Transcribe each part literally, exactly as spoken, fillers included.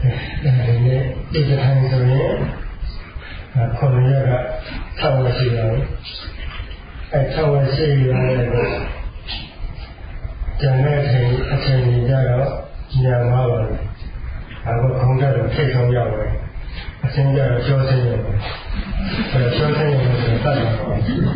ဒီတစ်ထိုင်ဆိုရင်ခုနှစ်ရက်က၆ဝက်ရှိတယ်အဲ၆ဝက်ရှိရတယ်ကျန်တဲ့အချိန်အချိန်ကြီးကြတော့ညံသွားပါတယ်အခုခေါင်းတက်တော့ထိတ်ဆုံးရောက်တယ်အချင်းကြတော့ကျောင်းဆင်းရတယ်အဲကျောင်းဆင်းရတယ်ဆိုတတ်တယ်ပေါ့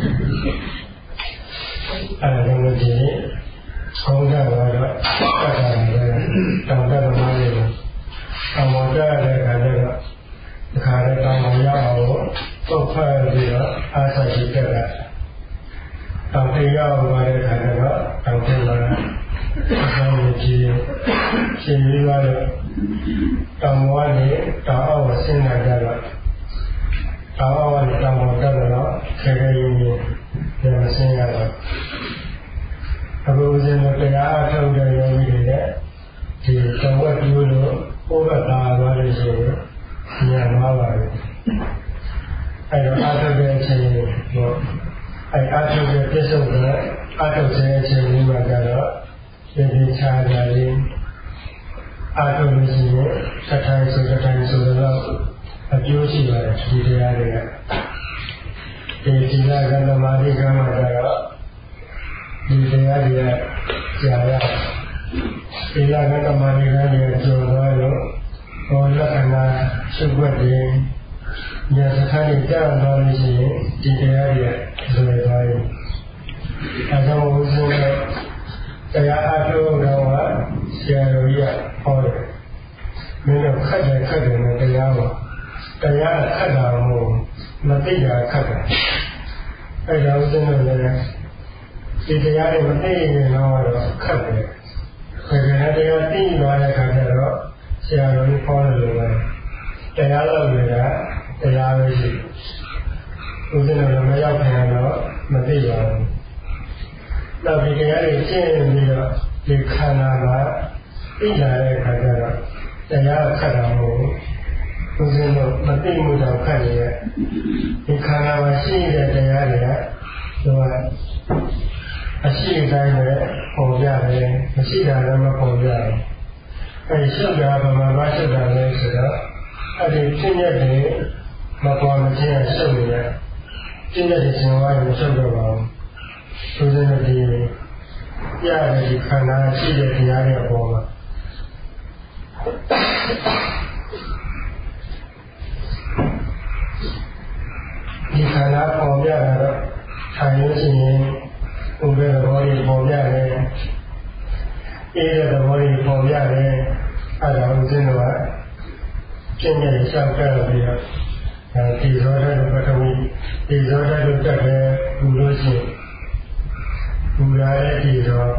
အဲဒါလည်းဒီခေါင်းတက်တော့တတ်တာလည်းတောင်တက်တော့မှလည်းတောင်ပေါ်တက်တဲ့အခါကျတော့ဒီခါလေးတောင်ပေါ်ရောက်အောင်ပုတ်ဖက်ပြီးတော့အားဆိုင်ရှိတက်တာတောင်ထရောက်သွားတဲ့အခါကျတော့တောင်ထလာအဆောင်ကြီးရှင်ပြီးသွားတော့တောင်ပေါ်ကနေတောင်အောက်ကိုဆင်းလာကြတော့တောင်အောက်ကနေတောင်ပေါ်တက်တော့ခဲခဲရင်းရင်းပြန်ဆင်းရတော့အခုဦးဇင်းတို့တရားအထုတ်တဲ့ယောဂီတွေနဲ့ဒီသဝတ်ပြုလို့ဥပ္ပဒါသွားလို့ရှိရင်ညံသွားပါပြီအဲတော့အထုတ်တဲ့အချိန်တော့အဲအထုတ်တဲ့ပြစ္ဆုတ်ကအထုတ်တဲ့အချိန်လေးမှာကြတော့ဒီဒီချာကြရင်အထုတ်လို့ရှိရင်တစ်ထိုင်ဆိုတစ်ထိုင်ဆိုတော့အကျိုးရှိပါတယ်ဒီတရားတွေကဒီဒီလာကသမာဓိကံမှာကြတော့ဒီတရားတွေကကြာရဒီလာကသမာဓိကံတွေကျော်သွားလို့ဟောလက္ခဏာစုပ်ွက်တယ်ဉာဏ်စခန်းကြီးကြာသွားလို့ရှိရင်ဒီတရားတွေလွယ်သွားရင်အဲဒါမို့ဦးဇင်းကတရားအားထုတ်တော့ဆရာတော်ကြီးကဟောတယ်မင်းတို့ခက်တယ်ခက်တယ်နဲ့တရားပါတရားခက်တာမဟုတ်မသိတာခက်တယ်အဲဒါဦးဇင်းတို့လည်းဒီတရားတွေမသိရင်တော့ခက်တယ်ဒါကြတဲ့တရားသိသွားတဲ့အခါကျတော့ဆရာတော်ကြီးဟောတယ်လို့ပဲတရားလောက်နေတာတရားပဲရှိဦးဇင်းတို့လည်းမရောက်ခင်တော့မသိပါဘူးနောက်ဒီတရားတွေရှင်းပြီးတော့ဒီခန္ဓာမှာသိလာတဲ့အခါကျတော့တရားခက်တာမဟုတ်ဘူးဦးဇင်းတို့မသိမှုတော့ခက်နေရဲ့ဒီခန္ဓာမှာရှိတဲ့တရားတွေကဟိုကအရှိတိုင်းနဲ့ပေါ်ကြတယ်မရှိတာလည်းမပေါ်ကြဘူးအဲဒီရှုပ်တာကမှမရှုပ်တာလဲဆိုတော့အဲ့ဒီဖြစ်ရက်တွေမပေါ်မချင်းရှုပ်နေတယ်ဖြစ်ရက်တွေရှင်ဝါးရင်ရှုပ်တော့ပါဘူးဦးဇင်းတို့ဒီရတဲ့ဒီခန္ဓာရှိတဲ့တရားတွေအပေါ်မှာဒီခန္ဓာပေါ်ပြတာတော့ထိုင်လို့ရှိရင်ဥပ္ပေသဘောကြီးပေါ်ပြတယ်အေးတဲ့သဘောကြီးပေါ်ပြတယ်အဲဒါဦးဇင်းတို့ကကျင့်ရည်ရှောက်ကြရပြီးတော့ဒီဇောတဲ့ပထဝီဒီဇောတဲ့လို့တက်တယ်ဘူလို့ရှိရင်ဘူလာတဲ့ဒီဇော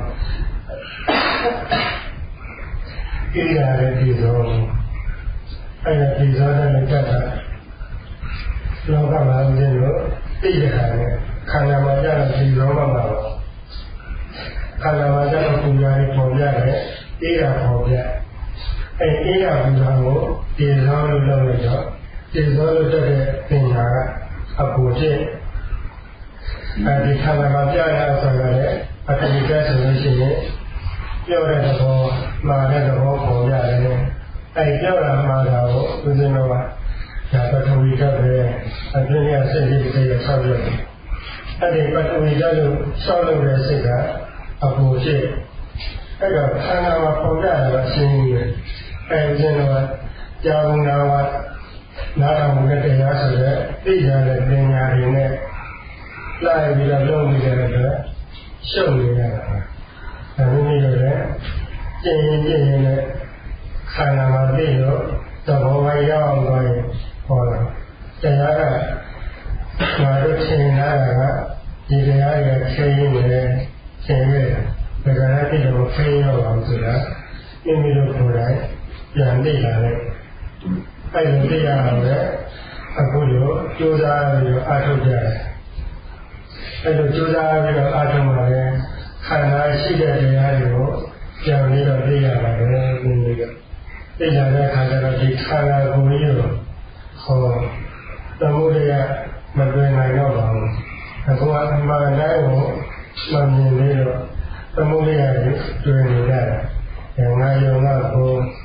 အေးရတဲ့ဒီဇောအဲဒါဒီဇောတဲ့လို့တက်တာလောကမှာဦးဇင်းတို့သိတဲ့ခါနဲ့ခန္ဓာမှာကြတော့ဒီဇောမှာပါခန္ဓာမှာကြတော့ဘူလာတွေပေါ်ပြတယ်အေးတာပေါ်ပြအဲအေးရဘူလာကိုဒီဇောလို့လုပ်လိုက်တော့ဒီဇောလို့တက်တဲ့ပညာကအပူဖြစ်အဲဒီခန္ဓာမှာပြရအောင်ဆိုရတဲ့အတ္တိကဆိုလို့ရှိရင်ပြောတဲ့သဘောမှာတဲ့သဘောပေါ်ရတယ်အဲဒီပြောတာမှာတော့ဦးဇင်းတော်ကဒါပထဝီဓာတ်ပဲအပြည့်အစုံစိတ်ကြီးစိတ်ရဆောက်ရတယ်အဲဒီပထဝီဓာတ်လို့ဆောက်လုပ်တဲ့စိတ်ကအပူဖြစ်အဲတော့ခန္ဓာမှာပေါ်ပြရတော့ရှင်းနေတယ်အဲဦးဇင်းတော်ကကြာကုန်တာကနားထောင်တဲ့တရားဆိုတဲ့သိရတဲ့ပညာတွေနဲ့လိုက်ပြီးတော့လုပ်နေတဲ့အတွက်ရှုပ်နေရတာ။အဲဒီလိုလေကျင့်ရင်ကျင့်ရင်လည်းခန္ဓာမှာသိတော့သဘောဝရောက်အောင်သွားရင်ဟောတာတရားကငါတို့သင်လာတာကဒီတရားရဲ့ဆင်းရဲနဲ့ဆင်းရဲဒါကလည်းသိတော့ဆင်းရဲအောင်ဆိုတာမိမိတို့ကိုယ်တိုင်ပြန်သိလာတယ်။အဲ့ဒီတရားအောင်လေအခုလိုကြိုးစားပြီးတော့အားထုတ်ကြတယ်။အဲ့လိုကြိုးစားပြီးတော့အားထုတ်မှလည်းခန္ဓာရှိတဲ့တရားတွေကိုပြန်ပြီးတော့သိရပါတယ်ဒီလိုကသိကြတဲ့ခါကျတော့ဒီခန္ဓာကိုယ်ကြီးကိုဟောသမုဒယမတွင်နိုင်တော့ပါဘူးအခုအမှန်တိုင်းကိုမှန်မြင်ပြီးတော့သမုဒယကိုတွင်နေကြတယ်ငါယုံကကို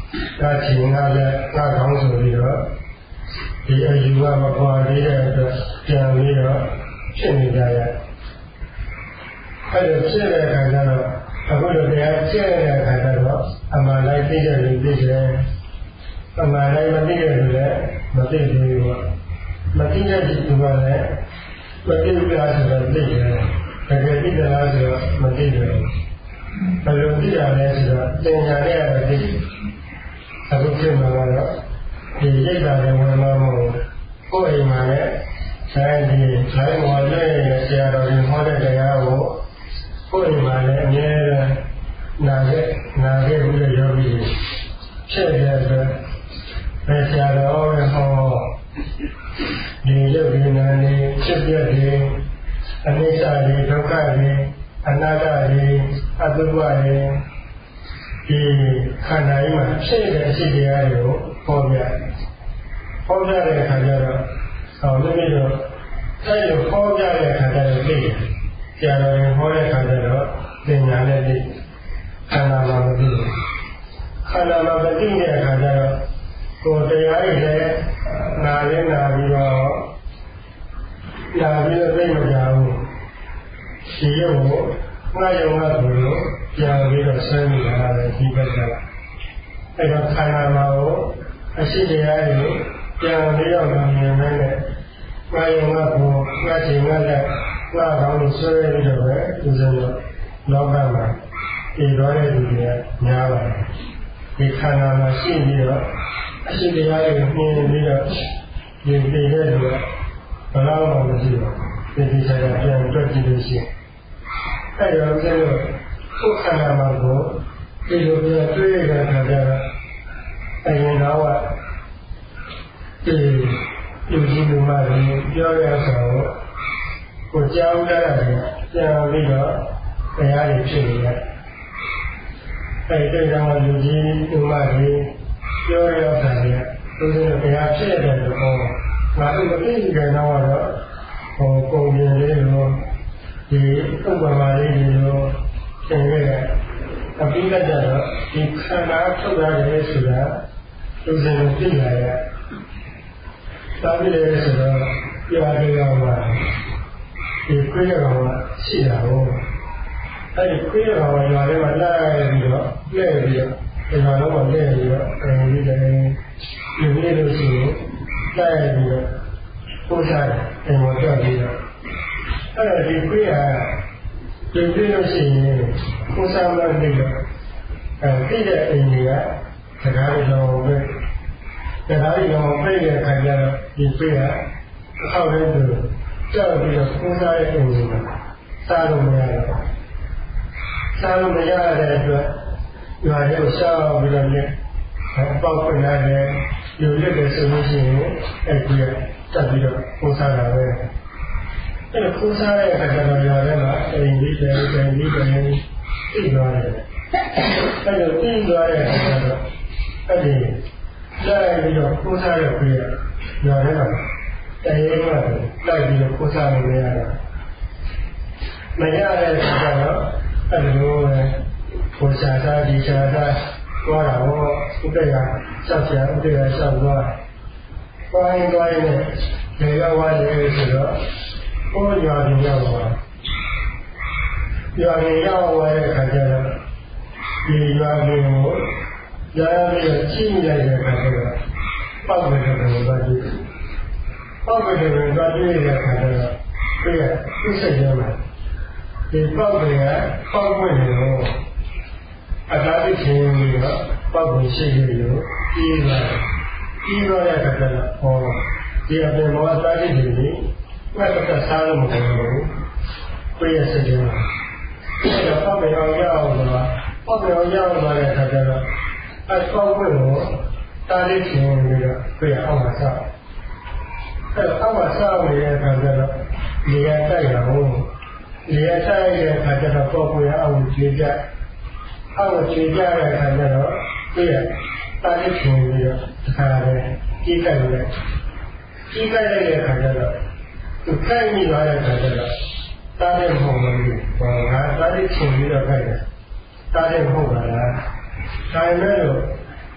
ဒါချင်းကလည်းငါကောင်းဆိုပြီးတော့ဒီအယူကမပေါ်သေးတဲ့အတွက်ပြန်ပြီးတော့ဖြစ်နေကြရအဲ့လိုဖြစ်တဲ့အခါကျတော့အခုလိုတရားကျင့်တဲ့အခါကျတော့အမှန်တိုင်းသိတဲ့လူသိတယ်အမှန်တိုင်းမသိတဲ့လူလည်းမသိသေးဘူးပေါ့မသိတဲ့လူကလည်းမသိဘူးလားဆိုတော့သိတယ်တကယ်သိတယ်လားဆိုတော့မသိဘူးဘယ်လိုသိရလဲဆိုတော့သင်ညာနဲ့မသိအခုဖြစ်မှာကတော့ဒီရိတ်တာတွေဝင်မှာမဟုတ်ကိုယ်အိမ်မှာလည်းဆိုင်ဒီဆိုင်ဝါလေးနဲ့ဆရာတော်ကြီးဟောတဲ့တရားကိုကိုယ်အိမ်မှာလည်းအမြဲတမ်းနာခဲ့နာခဲ့ပြီးတော့ယောဂီဖြစ်တဲ့အတွက်ဘယ်ဆရာတော်ပဲဟောဒီရုပ်ဒီနာနေဖြစ်ပြတဲ့အနေစာတွေဒုက္ခတွေအနာဂတ်တွေအတုပတွေဒီခန္ဓာကြီးမှာဖြစ်တဲ့အဖြစ်တရားတွေကိုဟောပြဟောပြတဲ့အခါကျတော့ဟောလို့ပြီးတော့အဲ့လိုဟောပြတဲ့အခါကျတော့သိတယ်ဆရာတော်ရင်ဟောတဲ့အခါကျတော့သင်ညာနဲ့သိခန္ဓာမှာမသိဘူးခန္ဓာမှာမသိတဲ့အခါကျတော့ကိုယ်တရားတွေလည်းနာရင်းနာပြီးတော့နာပြီးတော့သိမကြဘူးဒီရုပ်ကိုငါယုံငါကိုလို့ပြန်ပြီးတော့ဆွဲမိတာလည်းဒီဘက်ကအဲ့တော့ခန္ဓာမှာကိုအရှိတရားတွေပြန်ပြီးတော့မြင်နေတယ်ငါယုံငါကိုငါချိန်ငါလက်ငါကောင်းလို့ဆွဲပြီးတော့ပဲဒီစလို့လောကမှာဒီတော်တဲ့လူတွေများပါတယ်ဒီခန္ဓာမှာရှိပြီးတော့အရှိတရားတွေမြင်ပြီးတော့ဒီသိတဲ့လူကဘယ်တော့မှမရှိဘူးဒီဒီဆိုင်ကပြန်တွက်ကြည့်လို့ရှိရင်အဲ့တော့ကျတော့ကိုယ်ခန္ဓာမှာကိုဒီလိုပြန်တွေ့ရတဲ့အခါကျတော့အရင်တော့ဒီလူကြီးလူမတွေပြောရဆိုတော့ကိုကြောက်ကြရတယ်ပြန်ပြီးတော့တရားတွေဖြစ်နေတယ်အဲ့ဒီကြောင့်လူကြီးလူမတွေပြောရတာလေသူတို့တရားဖြစ်တယ်လို့ဟောငါတို့မသိကြတော့တော့ဟောပုံပြင်လေးလို့ဒီဥပမာလေးလို့သင်ခဲ့တယ်အပိဓာကြတော့ဒီခန္ဓာထုတ်ရတယ်ဆိုတာသူစင်ကိုသိလာရသာပြီးလေဆိုတော့ပြားကြောင်ပါဒီခွေးရောင်ရှိတာဟုတ်အဲ့ဒီခွေးရောင်ရွာထဲမှာလာပြီးတော့လဲပြီးတော့ဒီမှာတော့လဲပြီးတော့အဲဒီတည်းဒီနေ့လို့ရှိရင်လာပြီးတော့ပို့ထားတယ်အိမ်မှာကြောက်ပြီးတော့အဲ့ဒီခွေးဟာဒီပြည့်လို့ရှိရင်ကိုယ်စားမသိတော့အဲဒီတဲ့အိမ်ကြီးကတကားရောပဲတကားရောပြည့်တဲ့ခါကျတော့ဒီခွေးကအခေါက်လေးသူကြောက်ပြီးတော့ကိုယ်စားရဲ့အိမ်ကြီးမှာစားလို့မရတော့စားလို့မရတဲ့အတွက်ရွာထဲကိုရှောက်ပြီးတော့လည်းပေါက်ဖွင့်ရတယ်လူလက်တွေဆိုလို့ရှိရင်အဲ့ဒီကတက်ပြီးတော့ကိုယ်စားတာပဲအဲ့ဒါကိုးစားတဲ့အခါကျတော့ရွာထဲမှာအိမ်ကြီးတယ်အိမ်ကြီးတယ်သိသွားတယ်အဲ့လိုသိသွားတဲ့အခါကျတော့အဲ့ဒီလိုက်ပြီးတော့ကိုးစားတဲ့ပြေရွာထဲမှာတရားမှလိုက်ပြီးတော့ကိုးစားလို့မရတော့မရတဲ့အခါကျတော့အဲ့လိုပဲကိုရှာသားဒီရှာသားသွားတာဟောဥပ္ပယဆောက်ချာဥပ္ပယဆောက်သွားသွားရင်သွားရင်လည်းလေရောက်သွားတယ်ဆိုတော့ဟောရွာပြင်ရောက်သွားရွာပြင်ရောက်သွားတဲ့အခါကျတော့ဒီရွာပြင်ကိုကြားပြီးတော့ချိလိုက်တဲ့အခါကျတော့ပောက်တယ်လို့ပြောကြည့်ပောက်တယ်လို့ပြောကြည့်တဲ့အခါကျတော့ပြည့်သူ့စိတ်ထဲမှာဒီပောက်တယ်ကပောက်ွင့်နေတော့အတားချင်းပြီးတော့ပောက်ဝင်ရှိနေလို့ပြီးသွားပြီးသွားတဲ့အခါကျတော့ဟောဒီအပြင်ဘောအတားချင်းတွေဘယ်တော့စားလို့မဟုတ်ဘူးပြည့်စတဲ့မှာအဲ့တော့ပောက်တယ်အောင်ရအောင်ဆိုတာပောက်တယ်အောင်ရအောင်ဆိုတဲ့အခါကျတော့အပောက်ွင့်ကိုတားချင်းပြီးတော့ပြည့်အောင်မှာစားအဲ့တော့အောက်မှာစားနေတဲ့အခါကျတော့နေရာတိုက်ရအောင်နေရာတိုက်ရတဲ့အခါကျတော့ပောက်ွင့်အောင်ခြေပြအောက်ခြေပြတဲ့အခါကျတော့ပြည့်တားချင်းပြီးတော့ဒီခါလေးကြီးကြိုက်လိုက်ကြီးကြိုက်လိုက်တဲ့အခါကျတော့သူခိုင်းမိသွားတဲ့အခါကျတော့တားတဲ့မဟုတ်ဘူးဟောငါတားတဲ့ချိန်ပြီးတော့ခိုင်းတယ်တားတဲ့မဟုတ်ပါလားဒါပေမဲ့လို့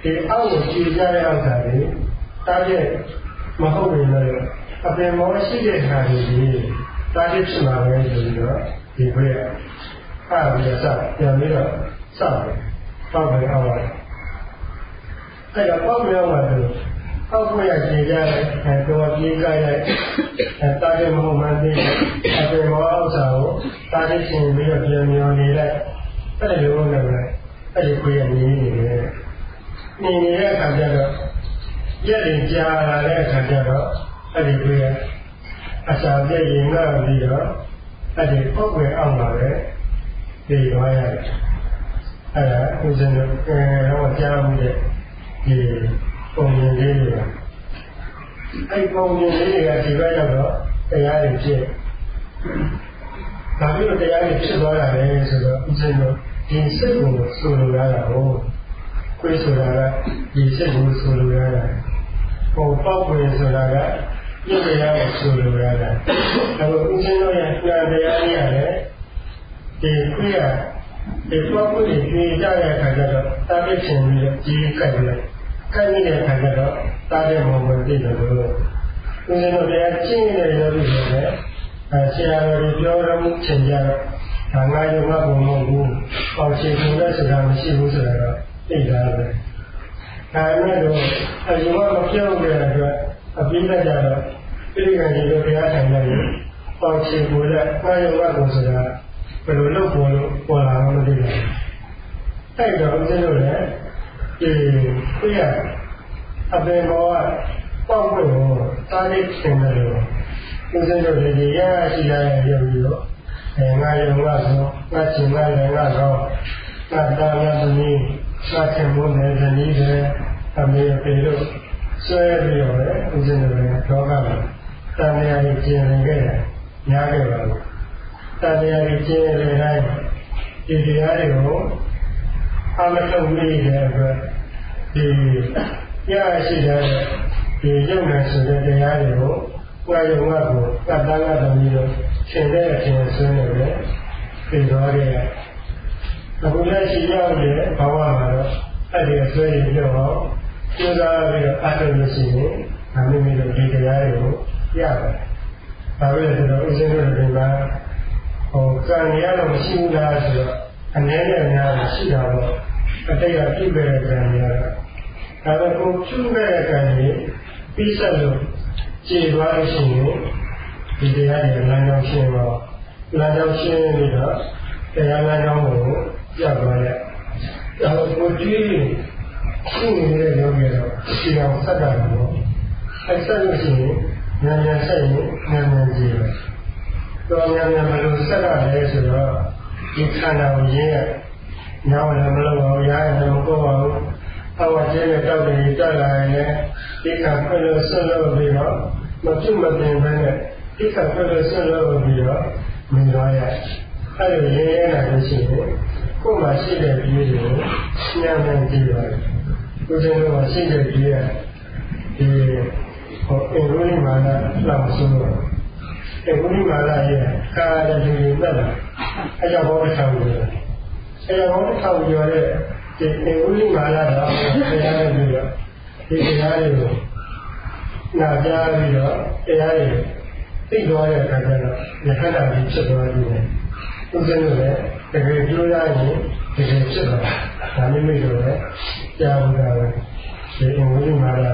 ဒီအောက်ကိုကြည့်ကြတဲ့အောက်သာလေတားတဲ့မဟုတ်ဘူးလေအပင်မောရှိတဲ့ခါကြီးတားတဲ့ဖြစ်လာပဲဆိုပြီးတော့ဒီခွေးအားရစပြန်ပြီးတော့စတယ်ပေါက်ပဲအောက်ပါအဲ့တော့ပေါက်မြောက်မှဆိုအောက်ခွေးရကြည့်ကြတယ်အဲတော့ပြေးကြရဲ့အဲတားတဲ့မဟုတ်မှန်းသိအပင်မောအောက်စာကိုတားတဲ့ရှင်ပြီးတော့ပြန်မျောနေလိုက်အဲ့လိုလုပ်နေတယ်အဲ့ဒီခွေးရနေနေတယ်နေနေတဲ့အခါကျတော့ရက်ရင်ကြာလာတဲ့အခါကျတော့အဲ့ဒီခွေးရအစာပြည့်ရင်လာပြီးတော့အဲ့ဒီပုတ်ွယ်အောင်ပါပဲဒီသွားရတယ်အဲ့ဒါဦးဇင်းတို့အဲတော့ကြားမှုတဲ့ဒီပုံမြင်လေးတွေကအဲ့ပုံမြင်လေးတွေကဒီဘက်ရောက်တော့တရားတွေဖြစ်ဒါပြီးတော့တရားတွေဖြစ်သွားတာလေဆိုတော့ဦးဇင်းတို့ဒီစိတ်ကိုဆိုလိုရတာဟုတ်ခွေးဆိုတာကဒီစိတ်ကိုဆိုလိုရတာဟိုပေါက်ွယ်ဆိုတာကပြည့်တရားကိုဆိုလိုရတာအခုဦးဇင်းတို့ရဲ့ဉာဏ်တရားကြီးရတယ်ဒီခွေးကဒီပေါက်ွယ်ကြီးကြည့်ကြတဲ့အခါကျတော့တားပြည့်ချင်ပြီးတော့ကြီးကပ်ပြီးတော့ကပ်နေတဲ့အခါကျတော့တားတဲ့ပုံမှန်သိတယ်လို့ဦးဇင်းတို့တရားကျင့်နေရလို့ဆိုတယ်အဲဆရာတော်ပြောတော်မူချင်ကြတော့ဒါငါယုံကဘုံမဟုတ်ဘူးပေါက်ချင်ဘူးလည်းဆိုတာမရှိဘူးဆိုတာတော့သိတာပဲဒါနဲ့တော့အယုံကမပြောင်းတဲ့အတွက်အပြီးတတ်ကြတော့ပြည်ကံကြီးတို့တရားထိုင်နေရင်ပေါက်ချင်ဘူးလည်းငါယုံကဘုံဆိုတာဘယ်လိုလုပ်ပေါ်လို့ပေါ်လာမှမသိဘူးအဲ့တော့ဦးဇင်းတို့လည်းဒီခွေးရအပင်ပေါ်ကပေါက်ဖို့တားလေးသင်တယ်လို့ဦးဇင်းတို့ဒီရရှိရတဲ့ရုပ်ကြီးတော့အဲငါယုံကဆိုငါချင်ငါလည်းငါတော့ငါတာရသမီးငါချင်ဖို့လည်းဇနီးပဲအမေအဖေတို့ဆွဲပြီးတော့လေဦးဇင်းတို့လည်းလောကမှာတန်မြာကြီးကျင်နေခဲ့တယ်များခဲ့ပါဘူးတန်မြာကြီးကျင်နေတဲ့တိုင်းဒီတရားတွေကိုအမထုတ်မိတဲ့အတွက်ဒီရရှိတဲ့ဒီရုပ်နဲ့ဆိုတဲ့တရားတွေကိုကိုယ်ရုံကကိုတတ်တန်းကသမီးတို့သင်တဲ့အချိန်ဆွေးနေတယ်ပြင်သွားခဲ့အခုလက်ရှိရောက်တဲ့ဘဝမှာတော့အဲ့ဒီအဆွေးရပြောတော့ကျိုးစားပြီးတော့အထုံးလို့ရှိရင်အမိမိတို့ဒီတရားတွေကိုရပါတယ်။ဒါပဲဆိုတော့ဦးဇင်းတို့ဒီမှာဟိုကံရတော့မရှိဘူးလားဆိုတော့အနည်းနဲ့အများရှိတာတော့အတိတ်ကပြုခဲ့တဲ့ကံရတော့ဒါတော့ကိုပြုခဲ့တဲ့ကံကြီးပြီးဆက်လို့ကြည်သွားလို့ရှိရင်ဒီတရားတွေလမ်းကြောင်းရှင်းတော့လမ်းကြောင်းရှင်းပြီးတော့တရားလမ်းကြောင်းကိုပြသွားတဲ့ဒါတော့ကိုကြည့်ရှိနေတဲ့ယောဂီတော့ဒီအောင်ဆက်တာတော့အဲဆက်လို့ရှိရင်ဉာဏ်ဉာဏ်ဆက်ရင်ဉာဏ်ဉာဏ်ကြည့်တယ်တော့ဉာဏ်ဉာဏ်မလို့ဆက်ရတယ်ဆိုတော့ဒီခန္ဓာကိုရင်းရညောင်းလည်းမလုပ်ပါဘူးရားလည်းမကိုပါဘူးအဝကျင်းနဲ့တောက်တယ်တက်လာရင်လည်းဒီကံခွင့်လို့ဆွလို့ပြီးတော့မပြုတ်မတင်ဘဲနဲ့ဒီကံခွင့်လို့ဆွလို့ပြီးတော့မြင်သွားရအဲ့လိုရင်းရလာလို့ရှိရင်ကိုယ်မှာရှိတဲ့ပြည်တွေကိုဉာဏ်နဲ့ကြည့်ရတယ်ကိုယ်စင်းတော့ရှိတဲ့ပြည်ကဒီဟိုအင်္ဂုလိမာနလောက်ဆိုတော့အင်္ဂုလိမာနရဲ့ကာရတူတွေတက်လာအကြောင်းဘောတစ်ထောင်ကျော်အကြောင်းဘောတစ်ထောင်ကျော်တဲ့ဒီအင်္ဂုလိမာနတော့တရားနဲ့ပြီးတော့ဒီတရားတွေကိုနာကြားပြီးတော့တရားတွေသိသွားတဲ့အခါကျတော့ယဟန္တာကြီးဖြစ်သွားပြီလေဥစ္စာတွေလည်းတကယ်ကြိုးရရင်တကယ်ဖြစ်သွားတာဒါမျိုးမျိုးတော့လည်းကြားဘူးတာပဲဒီအင်္ဂုလိမာန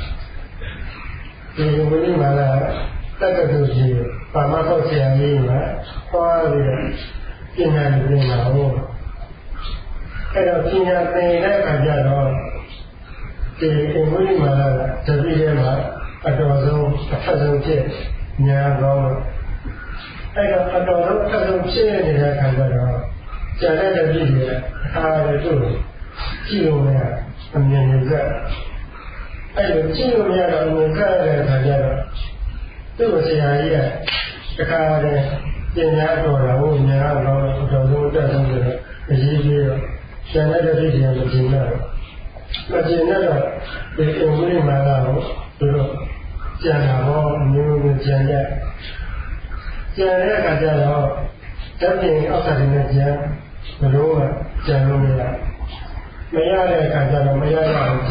ဒီအင်္ဂုလိမာနတက္ကသိုလ်ကြီးပါမဖို့ဆရာကြီးကဟောပြီးတော့ပြင်ညာနေပြင်လာဟုတ်အဲ့တော့ပြင်ညာသင်တဲ့အခါကျတော့ဒီအင်္ဂုလိမာနကတပည့်ထဲမှာအတော်ဆုံးအထက်ဆုံးဖြစ်ညာကောင်းတော့အဲ့တော့အတော်ဆုံးအထက်ဆုံးဖြစ်နေတဲ့အခါကျတော့ကျန်တဲ့တပည့်တွေအားရတို့ကြည့်လို့မရအမြင်နဲ့ကအဲ့လိုကြည့်လို့မရတော့ဘုံကရတဲ့အခါကျတော့သူ့ဆရာကြီးကတခါတည်းပညာတော်တာဟုတ်ညာတော့အတော်ဆုံးတက်ဆုံးဆိုတော့အရေးကြီးတော့ကျန်တဲ့တပည့်တွေကမကျင်တော့မကျင်တော့ဒီအင်္ဂုလိမာနကိုသူတို့ကျန်တာဟောမျိုးမျိုးကျန်ရကျန်တဲ့အခါကျတော့တပည့်အောက်ဆင်းနေကြဘလို့ကကျန်လို့မရမရတဲ့အခါကျတော့မရရအောင်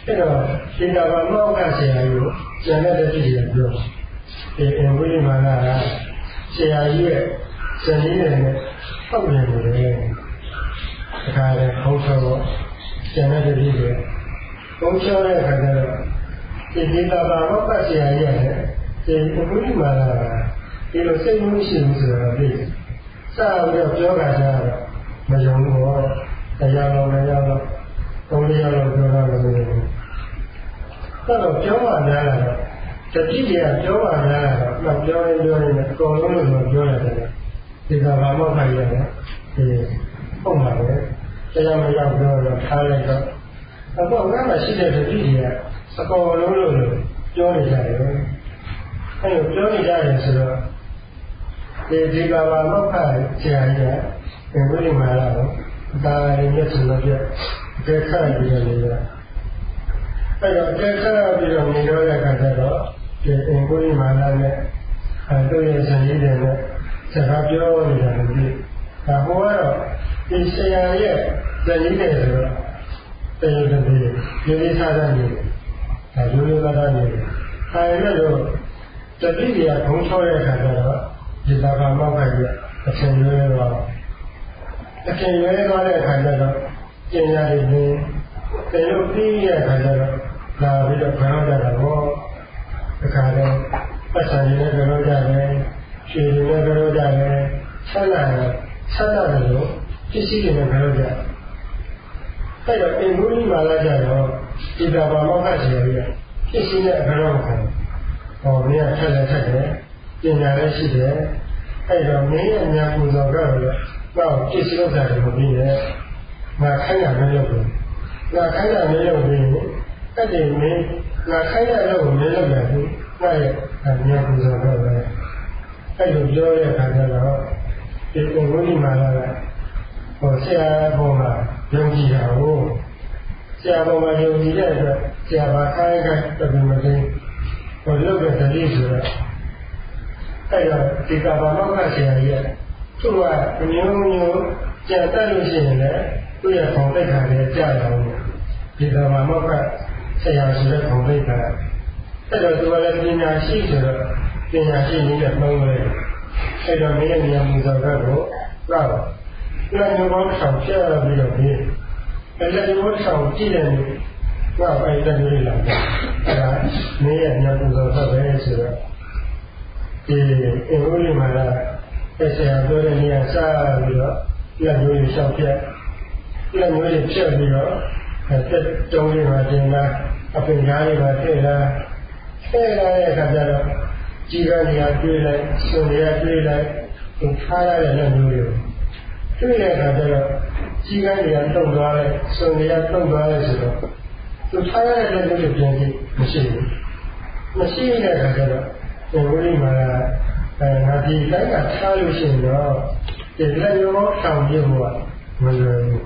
အဲ့တော့ဒီကဘာမောက္ခဆရာကြီးကိုကျန်တဲ့တတိယပြောဒီအင်္ဂုလိမာနကဆရာကြီးရဲ့ဇနီးနဲ့ပောက်နေတယ်အခါလည်းဘုံချောတော့ကျန်တဲ့တတိယဘုံချောတဲ့အခါကျတော့ဒီဒီကဘာမောက္ခဆရာကြီးရဲ့ဒီအင်္ဂုလိမာနကဒီလိုစိတ်မှုရှိမှုဆိုတော့ဒီစပြီးတော့ပြောကြကြတော့မယုံဘူးတော့တရားတော်လည်းတော့သုံးရတော့ပြောတာလည်းမယုံဘူးအဲ့တော့ပြောပါများလာတော့တတိယပြောပါများလာတော့တော့ပြောရင်ပြောရင်အကုန်လုံးလို့ပြောရတယ်ဒီကဘာမှမခိုင်းရတယ်ဒီပုံပါပဲတရားမရောက်ပြောတော့ထားလိုက်တော့အခုငါမှရှိတဲ့တတိယအကုန်လုံးလို့ပြောနေကြတယ်အဲ့လိုပြောနေကြတယ်ဆိုတော့ဒီဒီကဘာမှခိုင်းဆရာကြီးကဘယ်လိုမှလာတော့ဒါရင်းနဲ့ဆိုတော့ကြက်ခါပြီးတော့နေရအဲ့တော့ကြက်ခါပြီးတော့နေတော့တဲ့အခါကျတော့ဒီအင်္ဂုလိမာနနဲ့အဲတို့ရဲ့ဇနီးတွေနဲ့စကားပြောနေတာလည်းဒီဒါဟိုကတော့ဒီဆရာရဲ့ဇနီးတွေဆိုတော့တေးတေးရေးရေးစားစားနေတယ်ဒါရိုးရိုးသားသားနေတယ်အဲဒါတော့တတိယဘုံချောတဲ့အခါကျတော့ဒီသာကမောက်ခိုင်ရဲ့အချိန်ရွေးတော့အချိန်ရွေးသွားတဲ့အခါကျတော့ကျင်ညာတွေနေတေလို့ပြီးရဲ့အခါကျတော့လာပြီးတော့ခေါင်းကြတာပေါ့အခါတော့ပတ်စံရင်းနဲ့ကြောကြတယ်ရွှေရင်းနဲ့ကြောကြတယ်ဆက်လာတယ်ဆက်လာတယ်လို့ပစ္စည်းတွေနဲ့ကြောကြအဲ့တော့အင်္ဂုလိမာလာကြတော့ဒီကဘာမောက္ခဆရာကြီးပစ္စည်းနဲ့အကြောမခံဟောမင်းကထက်လက်ထက်တယ်ပညာလည်းရှိတယ်အဲ့တော့မင်းရဲ့ဉာဏ်ပူဇော်ကြတော့တော့ပစ္စည်းဥစ္စာတွေမပြီးနဲ့ငါခိုင်းတာမလုပ်ဘူးငါခိုင်းတာမလုပ်ဘူးအဲ့ဒီမင်းငါခိုင်းတာတော့မလုပ်ရဘူးငါရဲ့ဉာဏ်ပူဇော်တော့ပဲအဲ့လိုပြောတဲ့အခါကျတော့ဒီအင်္ဂုလိမာနကဟောဆရာပေါ်မှာယုံကြည်တာကိုဆရာပေါ်မှာယုံကြည်တဲ့အတွက်ဆရာဘာခိုင်းခိုင်းတပင်မသိဟောလုပ်တဲ့တတိဆိုတော့အဲ့တော့ဒီကဘာမောက္ခဆရာကြီးကသူ့ကအမျိုးမျိုးကြံတတ်လို့ရှိရင်လည်းသူ့ရဲ့ခေါင်းတိတ်ခါလေးကြာအောင်ဒီကဘာမောက္ခဆရာဆိုတဲ့ခေါင်းတိတ်ခါအဲ့တော့သူကလည်းပညာရှိဆိုတော့ပညာရှိနည်းနဲ့သုံးလို့အဲ့တော့မင်းရဲ့ဉာဏ်ပူဇော်ဘက်ကိုတော့လက်ညှိုးပေါင်းဆောင်ပြရပြီးတော့ဒီအဲ့လက်ညှိုးပေါင်းဆောင်ကြည့်တယ်တော့အဲ့လက်ညှိုးလေးလာတယ်အဲ့ဒါမင်းရဲ့ဉာဏ်ပူဇော်ဘက်ပဲဆိုတော့ဒီအင်္ဂုလိမာလာဆရာပြောတဲ့နေရာစားပြီးတော့လက်ညှိုးလေးရှောက်ပြလက်ညှိုးလေးဖြတ်ပြီးတော့တက်တုံးလေးမှာတင်လာအပင်ကြားလေးမှာထည့်လာထည့်လာတဲ့အခါကျတော့ကြီးကနေရာတွေးလိုက်ဆွနေရာတွေးလိုက်သူထားရတဲ့လက်ညှိုးလေးကိုတွေ့တဲ့အခါကျတော့ကြီးကနေရာတုံသွားလိုက်ဆွနေရာတုံသွားလိုက်ဆိုတော့သူထားရတဲ့လက်ညှိုးလေးပြန်ကြည့်မရှိဘူးမရှိတဲ့အခါကျတော့ဒီဝိရိမာအဲငါဒီလိုက်ကထားလို့ရှိရင်တော့ဒီလက်ညှိုးပေါင်းဆောင်ပြဖို့ကမလွယ်ဘူး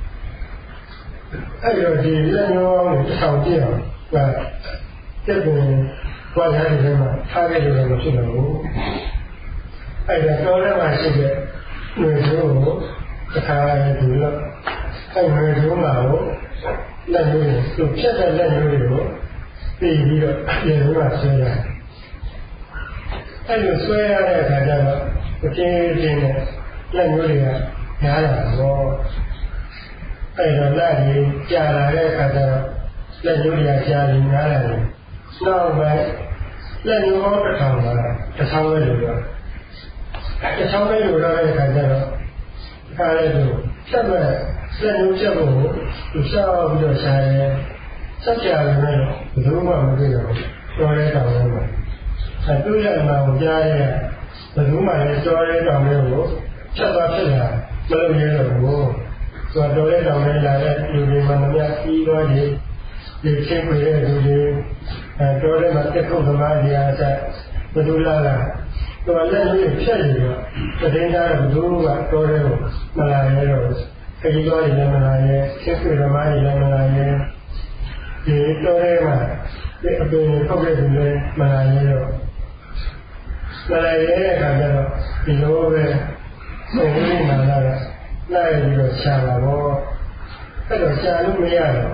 အဲ့တော့ဒီလက်ညှိုးပေါင်းကိုဆောင်ပြအောင်ကတက်ပုံဝါရတဲ့ထဲမှာထားခဲ့လို့လည်းမဖြစ်တော့ဘူးအဲ့ဒါတော်လည်းမှရှိတဲ့ငွေစိုးကိုတစ်ခါရင်ဒီလိုအဲ့ငွေစိုးမှာကိုလက်ညှိုးကိုသူဖြတ်တဲ့လက်ညှိုးတွေကိုပြီးပြီးတော့ပြင်လို့မှဆွဲရတယ်အဲ့လိုဆွဲရတဲ့အခါကျတော့အကျဉ်းချင်းနဲ့လက်မျိုးတွေကများလာတော့အဲ့တော့လက်ကြီးကြာလာတဲ့အခါကျတော့လက်မျိုးတွေကကြာပြီးများလာတယ်နောက်ပိုင်းလက်မျိုးပေါင်းတစ်ထောင်ပါတစ်ထောင်ပဲလို့ပြောတစ်ထောင်ပဲလို့ပြောတဲ့အခါကျတော့ခါလေးတို့ဆက်မဲ့လက်မျိုးချက်ဖို့သူစောက်ပြီးတော့ရှားရဲစက်ကြရတယ်လည်းဘယ်သူမှမသိတော့တော်တဲ့တောင်ထဲမှာအဲသူ့ရဲ့အမှန်ကိုကြားရဲဘယ်သူမှလည်းတော်တဲ့တောင်ထဲကိုချက်သွားဖြစ်လာမလုပ်ရတော့ဘူးသူကတော်တဲ့တောင်ထဲလာတဲ့လူတွေမှမမြတ်ပြီးတော့ဒီဒီချင်းပြတဲ့လူတွေအဲတော်တဲ့မှာတက်ခုတ်သမားကြီးအားဆက်ဘယ်သူလာလာသူကလည်းကြီးဖြတ်နေတော့တည်င်းသားဘယ်သူကတော်တဲ့ကိုမလာရဲတော့ခကြီးတော်တွေလည်းမလာရဲချင်းပြသမားတွေလည်းမလာရဲဒီတော်တဲ့မှာဒီအပင်ထုတ်တဲ့လူလည်းမလာရဲတော့မလာရဲတဲ့အခါကျတော့ဒီလိုပဲဆုံးဖြတ်မှလာတာလိုက်ပြီးတော့ရှားပါတော့အဲ့တော့ရှားလို့မရတော့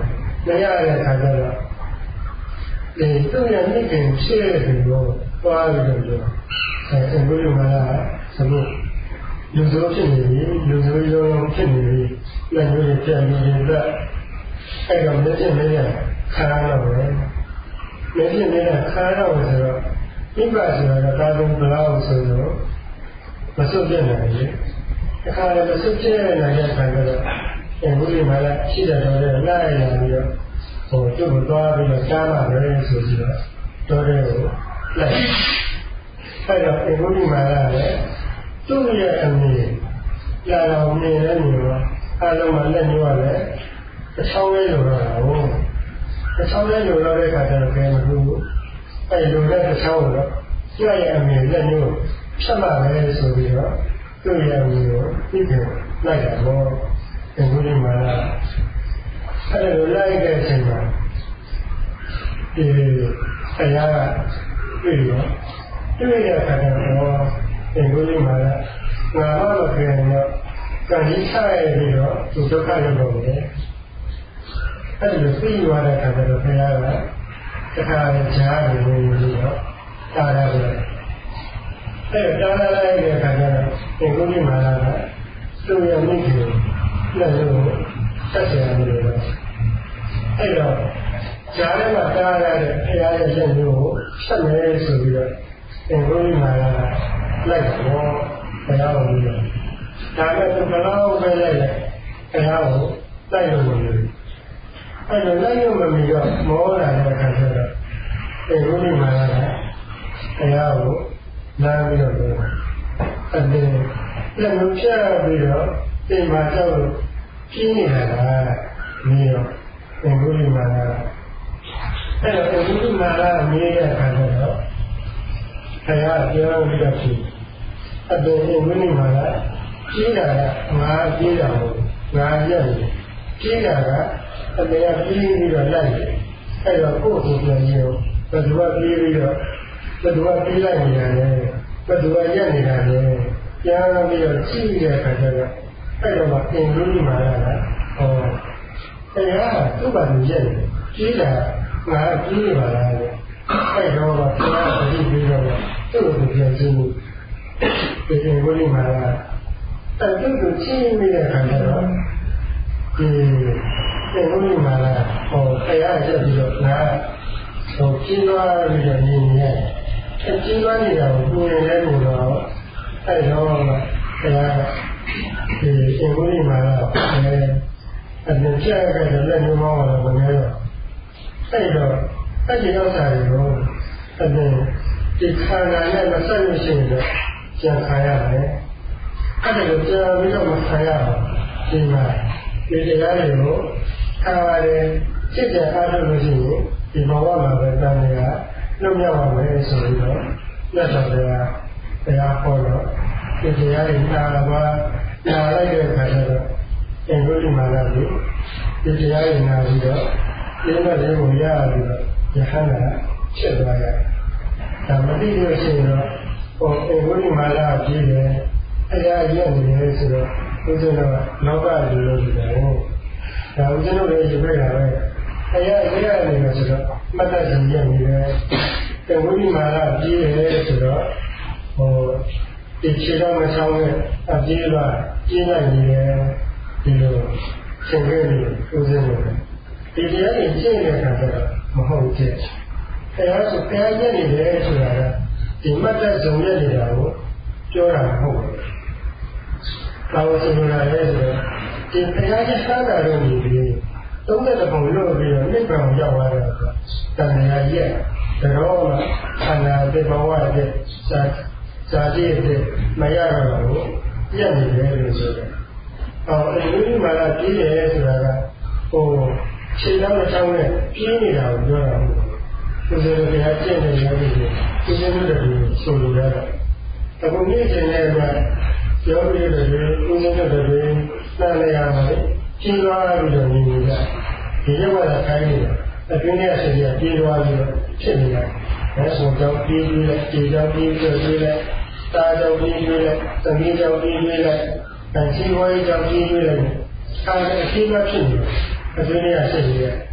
မရတဲ့ခါကျတော့ဒီသူ့ရဲ့မိခင်ဖြစ်တဲ့သူကိုသွားပြီးတော့ပြောအဲဘုရားမှာကသမုတ်လူစိုးဖြစ်နေပြီလူစိုးရောဖြစ်နေပြီလက်မျိုးတွေပြန်ပြီးတော့အဲ့တော့မျက်စိနဲ့ခါတော့ပဲမျက်စိနဲ့ခါတော့ဆိုတော့ဒီပါဆိုတာကတာကုန်ဘလောက်ဆိုတော့မစွတ်ပြနိုင်ဘူးအခါလည်းမစွတ်ပြနိုင်တဲ့ခါကျတော့အဲဘုရားမှာလည်းရှိတယ်တော့လည်းလိုက်လာပြီးတော့ဟိုသူ့ကိုသွားပြီးတော့ရှားမှာပဲဆိုပြီးတော့တော်တယ်ကိုလိုက်အဲ့တော့အဲဘုရားမှာလည်းသူ့ရဲ့အမြင်လာတော်မြင်တဲ့နေရာအားလုံးမှာလက်ညှိုးရတယ်တစ်ချောင်းလေးလိုတော့တာဟုတ်တစ်ချောင်းလေးလိုတော့တဲ့ခါကျတော့ဘယ်မလို့အဲ့လိုတဲ့တစ်ချောင်းတော့ကြွရဲ့အမြင်လက်ညှိုးဖြတ်မှပဲဆိုပြီးတော့သူ့ရဲ့အမြင်ကိုသိတယ်လိုက်တာတော့ဒီလိုလေးမှာအဲ့လိုလိုက်တဲ့အချိန်မှာဒီဆရာကတွေ့တော့တွေ့တဲ့အခါကျတော့ဒီလိုလေးမှာငါတော့ပြန်တော့ကံကြီးချရပြီးတော့သူဒုက္ခရောက်တော့တယ်အဲ့ဒီလိုသိရတဲ့အခါကျတော့ဆရာကတခါကြားနေလို့တော့တားရတယ်အဲ့တားလိုက်တဲ့အခါကျတော့ဒီလိုလေးမှာကသူ့ရဲ့မိခင်လက်လို့ဆက်ဆံနေတယ်အဲ့တော့ကြားထဲမှာတားရတဲ့ဆရာရဲ့လက်မျိုးကိုဆက်မယ်ဆိုပြီးတော့ဒီလိုလေးမှာလိုက်တော့ဘုရားကိုပြောဒါကသူဘလောက်ပဲလိုက်လိုက်ဘုရားကိုတိုက်လို့မလို့အဲ့တော့လိုက်လို့မမီတော့မောလာတဲ့အခါကျတော့ဒီလိုလေးမှာလည်းဘုရားကိုလာပြီးတော့ပြောအဲ့ဒီလက်မဖြတ်ပြီးတော့ပြင်မာတော့ပြင်းနေတာကမြင်တော့ဒီလိုလေးမှာအဲ့တော့ဒီလိုမှာမြင်တဲ့အခါကျတော့ဘုရားပြောပြီးတော့ဖြစ်အတူတူဝိနည်းမှာကြီးတာကငါကြီးတာကိုငါရက်နေကြီးတာကအတရားပြီးပြီးတော့လိုက်တယ်အဲ့တော့ကိုယ့်ကိုယ်ပြန်ရောဘယ်သူကပြီးပြီးတော့ဘယ်သူကပြီးလိုက်နေတာလဲဘယ်သူကရက်နေတာလဲကြားပြီးတော့ကြီးတဲ့အခါကျတော့အဲ့တော့မှအင်္ဂလိပ်မှာလာတာဟောတရားကသူ့ဘာလို့ရက်နေကြီးတာငါကြီးနေပါလားအဲ့တော့မှတရားကပြီးပြီးတော့သူ့ကိုပြန်ကြည့်ဒီလိုဝိနည်းမှာအဲ့ဒီကိုချင်းနေတဲ့ခါကျတော့ဒီဒီဝိနည်းမှာဟောတရားချက်ပြီးတော့ငါဟိုကြီးသွားပြီးတော့နေနေအဲ့ကြီးသွားနေတာကိုကိုယ်နဲ့ကိုတော့အဲ့တော့တရားဒီဒီဝိနည်းမှာအဲအဲ့ဒီချက်ရတဲ့လက်မျိုးမောင်းတော့မနေတော့အဲ့တော့အဲ့ဒီဥစ္စာတွေကိုအဲ့ဒီဒီခန္ဓာနဲ့မဆက်လို့ရှိရင်တော့ကျန်ခါရတယ်အဲ့ဒါကိုကြာပြီးတော့မခံရအောင်ဒီမှာဒီတရားတွေကိုခါရတယ်စိတ်ကြအားထုတ်လို့ရှိရင်ဒီဘဝမှာပဲတန်နေရလွတ်မြောက်အောင်မယ်ဆိုပြီးတော့လက်တော်တရားတရားဟောတော့ဒီတရားတွေနာပါနာလိုက်တဲ့အခါကျတော့အင်္ဂုလိမာလာကြီးဒီတရားတွေနာပြီးတော့ဒီမဲ့လေးကိုရပြီးတော့ယဟန္တာဖြစ်သွားရတယ်ဒါမသိလို့ရှိရင်တော့ဟိုအင်္ဂုလိမာလာကြီးတယ်တရားရနေတယ်ဆိုတော့ဦးဇင်းတို့ကနောက်ကလူလို့ပြောတယ်။ဒါဦးဇင်းတို့လည်းယူခဲ့တာပဲ။တရားရရနေတယ်ဆိုတော့မတ်တတ်ရှင်ရနေတယ်။တဝိဓိမာရကြီးတယ်ဆိုတော့ဟိုဒီခြေတော်မဆောင်နဲ့အပြေးလာကျင်းနိုင်နေတယ်ဒီလိုသင်ခဲ့တယ်ဦးဇင်းတို့ဒီတရားကိုကျင့်တဲ့အခါကျတော့မဟုတ်ဘူး။တရားဆိုတရားရနေတယ်ဆိုတာကဒီမတ်တတ်ရှင်ရနေတာကိုပြောတာမဟုတ်ဘူး။ဘာလို့ဆိုလိုလဲဆိုတော့ဒီတရားကြီးစားတာလို့နေပြီးသုံးတဲ့ပုံလို့ပြီးတော့နိဗ္ဗာန်ရောက်သွားတယ်ဆိုတော့တဏှာရဲ့တော့ခန္ဓာတဲ့ဘဝတဲ့ဇာဇာတိတဲ့မရတော့ဘူးပြည့်နေတယ်လို့ဆိုတယ်။အော်အဲဒီမှာလာပြည့်တယ်ဆိုတာကဟိုခြေတော်တစ်ချောင်းနဲ့ပြည့်နေတာကိုပြောတာမဟုတ်ဘူး။ဒီလိုတရားကျင့်နေရပြီဒီလိုမျိုးတွေဆိုလိုရတာအခုနေ့ချိန်နဲ့ကပြောပြရတယ်ဦးဇင်းတို့တွေနားလည်ရမယ်ကြီးသွားပြီးတော့နေနေကြဒီရက်ဝက်ခိုင်းနေတာအတွင်းထဲအစီအစဉ်ကြီးသွားပြီးတော့ဖြစ်နေတာအဲဆိုတော့ပြီးပြီးလက်ခြေကြောင့်ပြီးပြီးပြီးလက်တာကြောင့်ပြီးပြီးလက်သမီးကြောင့်ပြီးပြီးလက်အချီဝဲကြောင့်ပြီးပြီးလက်အားအရှိမဖြစ်နေအတွင်းထဲအစီအစဉ်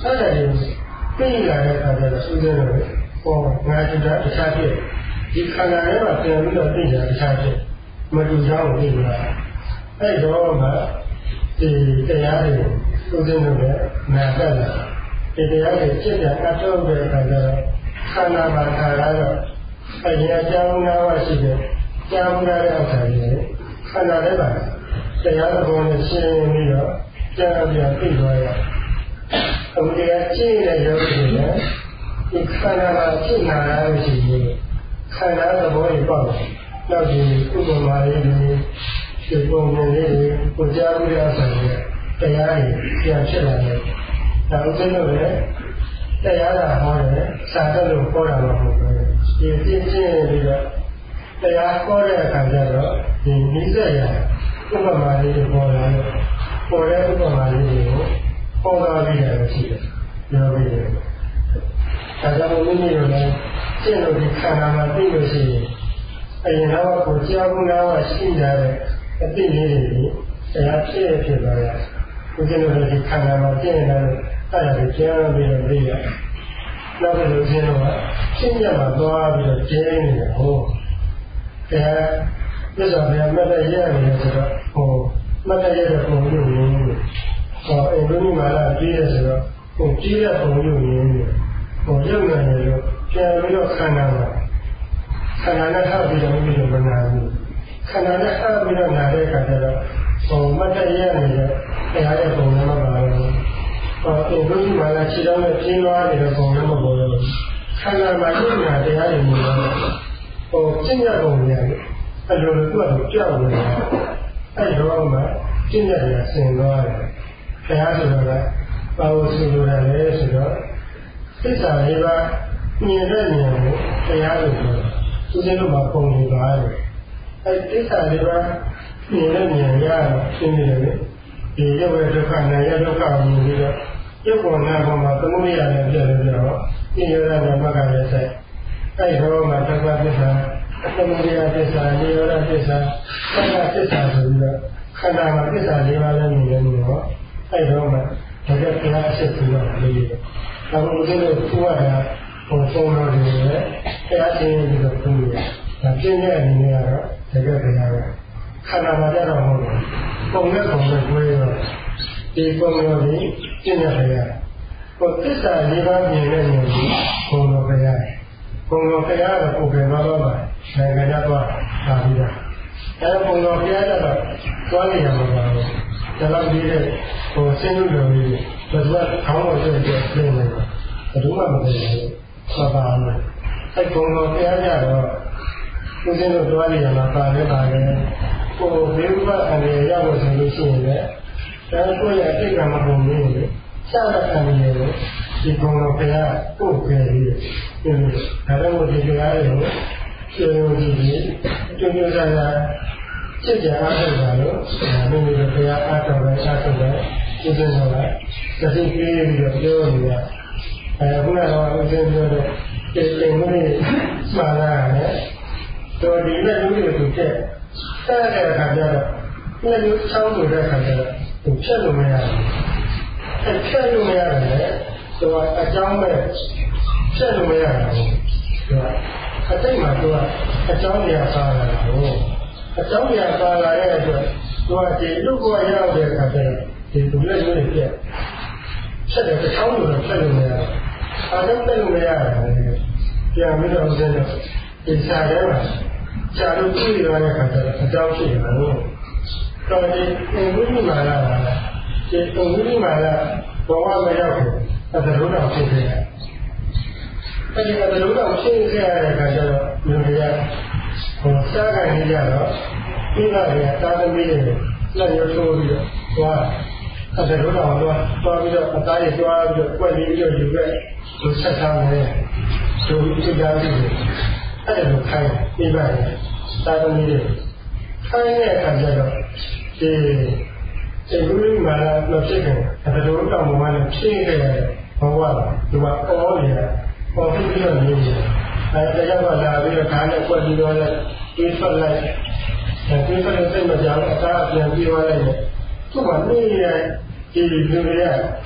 အဲ့ဒါကိုပြီးလာတဲ့အခါကျတော့ဥစဉ်လို့ဟောငါကြည့်တာတခြားဖြစ်ဒီခန္ဓာထဲမှာပြန်ပြီးတော့သိတာတခြားဖြစ်မတူကြောင်းသိလာအဲ့တော့မှဒီတရားတွေဥစဉ်လို့လည်းနာတတ်လာဒီတရားတွေဖြစ်တဲ့အထုတ်တဲ့အခါကျတော့ခန္ဓာမှာခါလာတော့အရင်အကြောင်းနာဝရှိတဲ့ကြောင်းနာတဲ့အခါကျရင်ခန္ဓာထဲမှာတရားသဘောနဲ့ရှင်းပြီးတော့ကြာပြန်သိသွားရအခုတရားကျင့်တဲ့ယောဂီတွေဒီခန္ဓာမှာဖြစ်လာတဲ့ရှိရင်ခန္ဓာသဘောကြီးပေါ့နောက်ဒီဥပမာလေးတွေဒီပုံစံလေးတွေကိုကြားပြီးတော့ဆိုရင်တရားတွေပြန်ဖြစ်လာတယ်ဒါဥစဉ်လို့လည်းတရားသာဟောတယ်စာတတ်လို့ဟောတာမဟုတ်ဘူးဒီပြင်းပြင်းပြီးတော့တရားဟောတဲ့အခါကျတော့ဒီနိစ္စရာဥပမာလေးတွေပေါ်လာလို့ပေါ်တဲ့ဥပမာလေးတွေကိုဟောတာပြီးတယ်ရှိတယ်ပြောပြီးတယ်ဒါကြောင့်မိမိတို့လည်းကျင့်လို့ဒီခန္ဓာမှာသိလို့ရှိရင်အရင်တော့ကိုကြားဘူးလားရှိကြတဲ့အသိလေးတွေတရားဖြစ်ဖြစ်သွားရဦးဇင်းတို့ဒီခန္ဓာမှာကျင့်ရတယ်အဲ့ဒါကိုကြားပြီးတော့သိရနောက်ပြီးလို့ချင်းတော့ရှင်းရမှာသွားပြီးတော့ကျင်းနေတယ်ဟောတရားပြစ္ဆာဘယ်မှာတည်းရနေလဲဆိုတော့ဟိုမတ်တရတဲ့ပုံမျိုးမျိုးဟောအင်္ဂုလိမာလာပြီးရဆိုတော့ဟိုကြီးတဲ့ပုံမျိုးမျိုးဟိုရုပ်နာနေလို့ပြန်ပြီးတော့ခန္ဓာမှာခန္ဓာနဲ့ထောက်ပြီးတော့ပြီးတော့မနာဘူးခန္ဓာနဲ့ထောက်ပြီးတော့နာတဲ့အခါကျတော့ဟိုမတ်တရနေတဲ့တရားရဲ့ပုံမျိုးမှာပါလို့ဟောအင်္ဂုလိမာလာခြေထောက်နဲ့ပြင်းသွားနေတဲ့ပုံမျိုးမပေါ်လို့ခန္ဓာမှာရုပ်နာတရားတွေမျိုးတော့ဟိုကျင့်ရပုံများတယ်အဲ့လိုလိုသူ့အကြောက်နေတာအဲ့တော့မှကျင့်ရတာဆင်သွားတယ်ဘုရားဆိုတော့ကဘာလို့ဆိုလိုတာလဲဆိုတော့သစ္စာလေးပါးမြင်တဲ့ဉာဏ်ကိုတရားလို့ပြောတာသူစင်းတို့မှာပုံနေပါတယ်အဲ့သစ္စာလေးပါးမြင်တဲ့ဉာဏ်ရတော့ရှင်းနေတယ်ဒီရုပ်ရဲ့ဒုက္ခနာရဲ့ဒုက္ခကိုမြင်ပြီးတော့ရုပ်ပေါ်နာပေါ်မှာသမုဒိယနဲ့ပြည့်လို့ပြောတော့ဉာဏ်ရတဲ့မဂ္ဂရဲ့ဆက်အဲ့တော့မှသက္ကပစ္စာသမုဒိယပစ္စာနိရောဓပစ္စာသက္ကပစ္စာဆိုပြီးတော့ခန္ဓာမှာပစ္စာလေးပါးလည်းမြင်နေတော့အဲ့တော့မှတကယ်တရားအစစ်ပြီးတော့လေးတယ်။အခုဦးဇင်းတို့သူ့ဟာဟိုပုံတော်တွေလည်းတရားရှင်းပြီးတော့ပြုရတယ်။ဒါပြင်းတဲ့အနေနဲ့ကတော့တကယ်တရားပဲ။ခန္ဓာမှာကြတော့ဟုတ်တယ်။ပုံနဲ့ပုံနဲ့ကိုယ်ရောဒီပုံတော်ကြီးပြင်းတဲ့တရား။ဟိုသစ္စာလေးပါးမြင်တဲ့ဉာဏ်ကြီးပုံတော်တရား။ပုံတော်တရားကကိုယ်ပဲသွားတော့ပါနိုင်ငံခြားသွားတာပြီးတာအဲပုံတော်တရားကတော့သွားနေရမှာပါဘူးဒါတော့ဒီတဲ့ဟိုဆင်းရဲတော်ကြီးဘယ်သူကခေါင်းတော်ကျတဲ့ပြင်နေတယ်ဘယ်သူမှမသိဘူးသဘာဝနဲ့အဲပုံတော်တရားကြတော့ဦးဇင်းတို့သွားနေရမှာပါလဲပါလဲဟိုဘေးဥပအနေရောက်လို့ဆိုလို့ရှိရင်လည်းဒါကိုယ့်ရဲ့အတိတ်ကမပုံနေလေစတဲ့အနေနဲ့ဒီပုံတော်တရားပို့ခဲ့ပြီးဒါတော့ဒီတရားတွေကိုကျေယုံကြည်ပြီးကျွမ်းကျင်ကြတာစိတ်ကြအားထုတ်တာလို့မိမိတို့တရားအားထုတ်ပဲအားထုတ်ပဲဒီလိုဆိုတာသတိပေးပြီးတော့ပြောနေရအဲခုနကတော့ဦးဇင်းပြောတဲ့စိတ်စိတ်မှုတွေမှားလာတယ်တော်ဒီနဲ့လူတွေကိုပြက်ဆက်တဲ့အခါကျတော့ဒီလိုချောင်းလို့တဲ့အခါကျတော့သူဖြတ်လို့မရဘူးအဲဖြတ်လို့မရတယ်လေသူကအကြောင်းပဲဖြတ်လို့မရဘူးသူကအတိတ်မှာသူကအကြောင်းတရားပါလာတာကိုအကြောင်းတရားပါလာတဲ့အတွက်သူကဒီလူ့ဘဝရောက်တဲ့အခါကျတော့ဒီလူလက်မျိုးတွေပြက်ဆက်တဲ့ချောင်းလို့ဆက်လို့မရတယ်။အားလုံးတက်လို့မရတယ်။ပြန်ပြီးတော့ဦးဇင်းတို့ဒီစာထဲမှာကြာလို့ကြည့်ရတဲ့အခါကျတော့အကြောင်းရှိတယ်လို့တော်ဒီအင်္ဂုလိမာလာကဒီအင်္ဂုလိမာလာဘဝမရောက်ဘူးအသရုံတော်ဖြစ်ခဲ့တယ်။အဲဒီအသရုံတော်ဖြစ်ခဲ့ရတဲ့အခါကျတော့လူတွေကဟိုစားကနေကြတော့ဒီကရတာသမီးတွေလက်ရွှထိုးပြီးတော့သွားအသရုံတော်တော့သွားပြီးတော့အသားရသွားပြီးတော့ကွက်ပြီးတော့ယူခဲ့သူဆက်ထားတယ်သူစိတ်ဓာတ်ကြီးအဲ့လိုခိုင်းပြပါတယ်တာသမီးတွေခိုင်းတဲ့အခါကျတော့ဒီဒီလူတွေမှာတော့ဖြစ်တယ်အသရုံတော်မှာလည်းဖြစ်ခဲ့တယ်ဘဝဒီမှာအော်နေတာပေါ်ပြီးတော့နေတယ်အဲတရားကလာပြီးတော့ခါနဲ့ကွက်ပြီးတော့လည်းတွေးထွက်လိုက်တွေးထွက်လို့စိတ်မကြောက်အသားပြန်ပြီးသွားလိုက်တယ်သူ့မှာနေရဒီလူတွေကဟ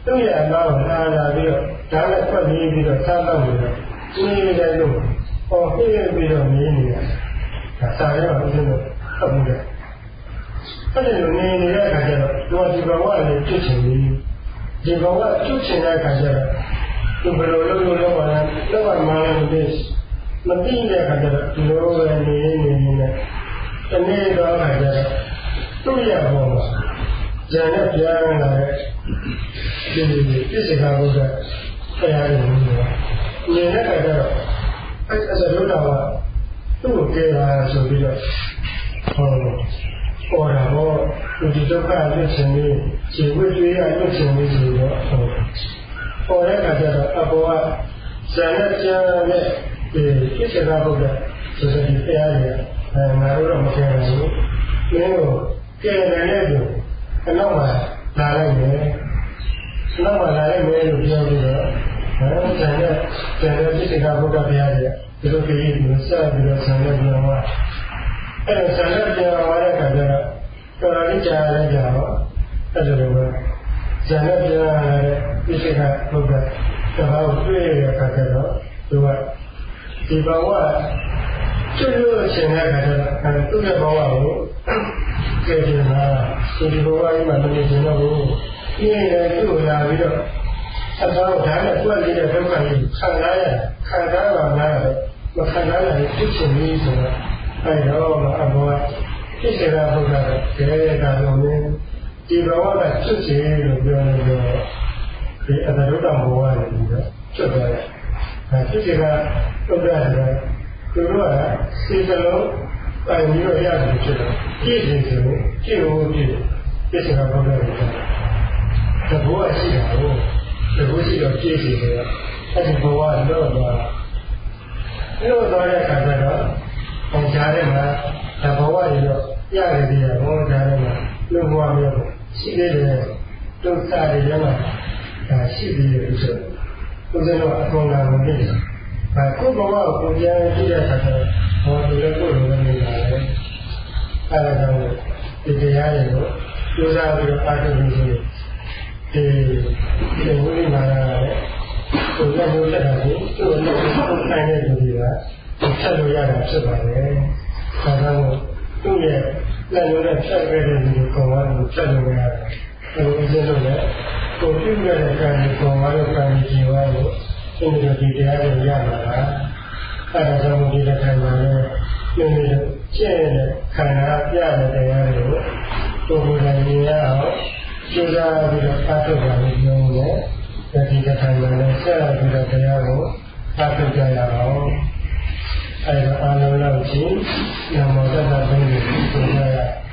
သူ့ရဲ့အနာကိုလာလာပြီးတော့ဒါနဲ့ဖွက်ပြီးပြီးတော့စားတော့ပြီးတော့နေတယ်လို့ဟောပြည့်ပြီးတော့နေနေတာဒါစားရအောင်ဦးဇင်းတို့ဟုတ်ဘူးလေအဲ့ဒီလိုနေနေတဲ့အခါကျတော့ဒီဘဝလေးပြည့်ချင်ပြီးဒီဘဝပြည့်ချင်တဲ့အခါကျတော့သူဘယ်လိုလုပ်လို့လုပ်ပါလဲတော့မှလည်းမသိမသိတဲ့အခါကျတော့ဒီလိုပဲနေနေနေနေတနေ့တော့အခါကျတော့သူ့ရဲ့ဘဝမှာဉာဏ်နဲ့ပြန်လာတဲ့ဒီပြည့်စင်တာဘုရားတရားရည်မျိုးနေတဲ့အခါကျတော့အဲ့အစရုပ်တော်ကသူ့ကိုကြဲလာဆိုပြီးတော့ဟောပေါ်တာဘောဒီဒုက္ခလွတ်ခြင်းလေးခြေဝတ်တွေးရလွတ်ခြင်းလေးဆိုတော့ဟောပေါ်တဲ့အခါကျတော့အဘောကဉာဏ်နဲ့ပြန်တဲ့ဒီပြည့်စင်တာဘုရားဆိုတဲ့တရားရည်အဲငါတို့တော့မကြဲနိုင်ဘူးမင်းတို့ကြဲတယ်လေဆိုအနောက်မှာလာလိုက်မယ်အနောက်မှာလာလိုက်မယ်လို့ပြောပြီးတော့အဲဆံတဲ့ဆံတဲ့ပြည့်စင်တာဘုရားတရားရည်ဒီလိုပြည်ပြီးဆက်ပြီးတော့ဆံတဲ့ပြန်သွားအဲ့ဒါဆံတဲ့ပြန်သွားတဲ့အခါကျတော့တော်တော်လေးကြားရကြတော့အဲ့လိုလိုပဲဆံတဲ့ပြန်လာတဲ့ပြည့်စင်တာဘုရားတရားကိုတွေ့ရတဲ့အခါကျတော့သူကဒီဘဝကျွတ်လို့ရှင်တဲ့အခါကျတော့အဲသူ့ရဲ့ဘဝကိုကြည့်နေတာဒီဘဝကြီးမှာမနေချင်တော့ဘူးပြင်းတယ်သူ့ကိုလာပြီးတော့အသောဒါနဲ့တွက်နေတဲ့ဒုက္ခကြီးခံရရခံစားပါလားမခံရနိုင်ဖြစ်ချင်ပြီးဆိုတော့အဲတော့အဘောဖြစ်စေတာဘုရားကတည်းကတော့မင်းဒီဘဝကကျွတ်ချင်လို့ပြောနေတော့ဒီအတ္တဒုက္ခဘဝနဲ့ပြီးတော့ကျွတ်သွားတယ်အဲဖြစ်စေတာဒုက္ခတယ်သူတို့ကစိတ်စလုံးတိုင်ပြီးတော့ရတယ်ဖြစ်တယ်ကြည့်နေတယ်ကြည့်လို့ကြည့်ဖြစ်စေတာဘုရားကတဘောရှိတာကိုတဘောရှိတော့ကြည့်စီတယ်အဲ့ဒီဘဝတော့တော့လို့တော့တဲ့အခါကျတော့ဟောကြားတယ်မှာတဘောဝရေတော့ရတယ်ဒီဟောကြားတယ်မှာလူဘဝမျိုးရှိသေးတယ်ဒုက္ခတွေလည်းမှာရှိသေးတယ်ဆိုတော့သူတို့ကအကုန်လုံးမသိဘူး။အခုဘဝကိုကြည့်ရကြည့်တဲ့အခါကျတော့ဟောဒီလိုကိုယ်လိုနေတာလေ။အဲဒါကြောင့်ဒီတရားတွေကိုကြိုးစားပြီးအားထုတ်နေတယ်။ဒီဒီဝိမာနနဲ့ကိုယ်ကဘုရားကသူ့ကိုဆိုင်တဲ့လူတွေကဆက်လို့ရတာဖြစ်ပါတယ်။ဒါကြောင့်သူ့ရဲ့လက်လုံးနဲ့ဆက်ခဲ့တဲ့လူကိုကောင်းအောင်ဆက်လို့ရတယ်။အဲဒီလိုလုပ်လဲကိုပြုရတဲ့ကံကိုကောင်းအောင်ကံကြီးဝါလို့ဒီလိုဒီတရားတွေရမှာလားအဲဒါကြောင့်ဒီတစ်ခါမှာလည်းဒီလိုကျင့်တဲ့ခန္ဓာပြတဲ့တရားတွေကိုကိုယ်ကိုယ်တိုင်မြင်ရအောင်ကြိုးစားပြီးတော့အားထုတ်ပါလို့ပြောတယ်ဒီတစ်ခါမှာလည်းဆက်ပြီးတော့တရားကိုအားထုတ်ကြရအောင်အဲဒါအားလုံးလောက်ချင်းနမောတတ္တဘုရားကိုပြောရ